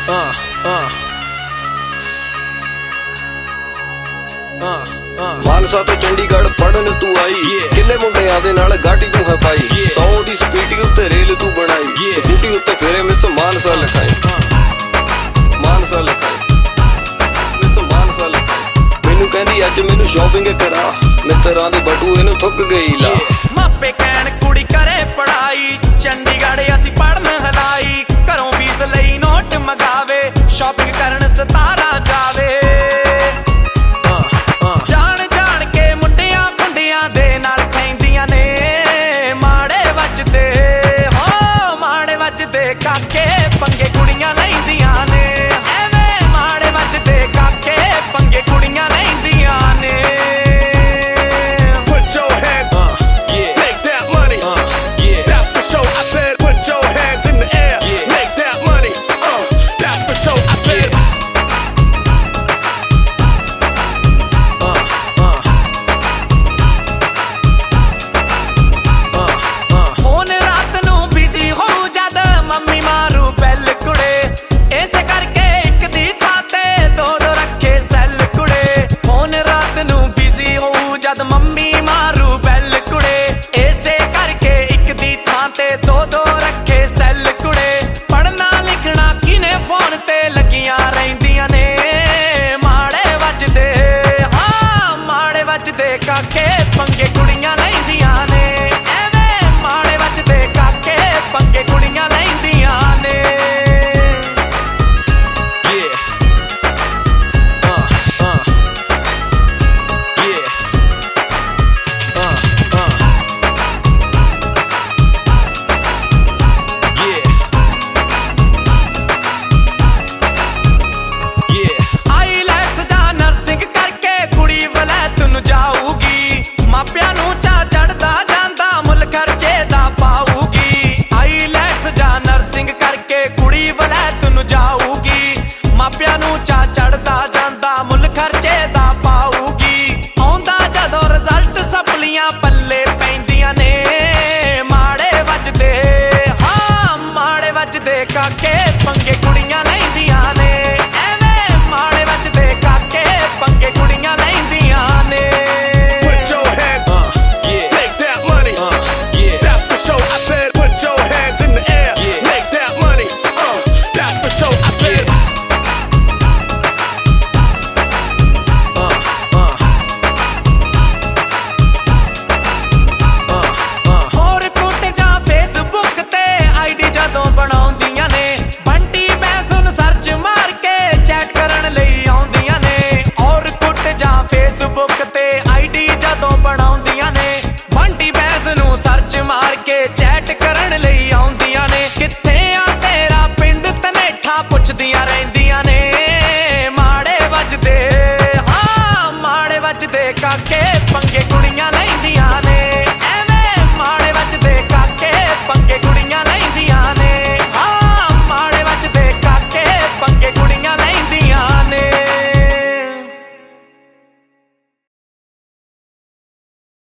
मानसा तो चंडीगढ़ पढ़न तू आई किन्ने मुंडियां दे नाल गाटी तू है पाई 100 दी स्पीड उत्ते रेल तू बनाई स्कूटी उत्ते फेरे मिस मानसा लिखाई मानसा लिखाई मिस मानसा लिखाई मैनू कहंदी अज मैनू शॉपिंग करा मित्रां दे बटूए नू थुक गई ला मापे कहण कुड़ी करे पढ़ाई चंडीगढ़ असी पढ़न हलाई घरों फीस लई नोट मंगावे शॉपिंग करन 17 जावे काके पंगे कुड़ियां लैंदियां ने एवें माड़े वजदे काके पंगे कुड़ियां लैंदियां ने Put your hands make that money that's for sure I said put your hands in the air make that money that's for sure I said phone रात नू बिजी हो जद मम्मी मारू बैल कुड़े इसे करके एक दी थां ते दो रखे सैल कुड़े फोन रात नू बिजी हो जद मम्मी मारू बैल कुड़े इसे करके एक दी थां ते दो रखे सैल कुड़े पढ़ना लिखना किने फोन ते लगियां रहिंदियां ने माड़े वजदे हाँ माड़े वजदे काके पंगे कुड़ियां लैंदियां ने एवें माड़े वजदे काके पंगे कुड़ियां लैंदियां ने आईलैट्स जा नर्सिंग करके कुड़ी वलैत नू जाऊगी मापियां नू चा चढ़दा जांदा मुल खर्चे दा पाऊगी आईलैट्स जा नर्सिंग करके कुड़ी वलैत नू जाऊगी मापियां नू चा चढ़दा जांदा मुल खर्चे दा पाऊगी आउंदा जदों रिजल्ट सपलियां पल्ले पैंदियां ने माड़े वजदे हाँ माड़े वजदे काके पंगे कुड़ियां लैंदियां ने एवें माड़े वजदे काके पंगे कुड़ियां लैंदियां ने put your hands make that money that's for sure I said put your hands in the air make that money that's for sure I said ਹੋਰ ਕੁੱਟ ਜਾ ਫੇਸਬੁੱਕ ਤੇ ਆਈਡੀ ਜਦੋਂ ਬਣਾਉਂਦੀਆਂ ਨੇ ਬੰਟੀ ਬੈਂਸ ਨੂੰ ਸਰਚ ਮਾਰ ਕੇ ਚੈਟ ਕਰਨ ਲਈ ਆਉਂਦੀਆਂ ਨੇ ਔਰ ਕੁੱਟ ਜਾ ਫੇਸਬੁੱਕ ਤੇ ਆਈਡੀ ਜਦੋਂ ਬਣਾਉਂਦੀਆਂ ਨੇ ਬੰਟੀ ਬੈਂਸ ਨੂੰ ਸਰਚ ਮਾਰ ਕੇ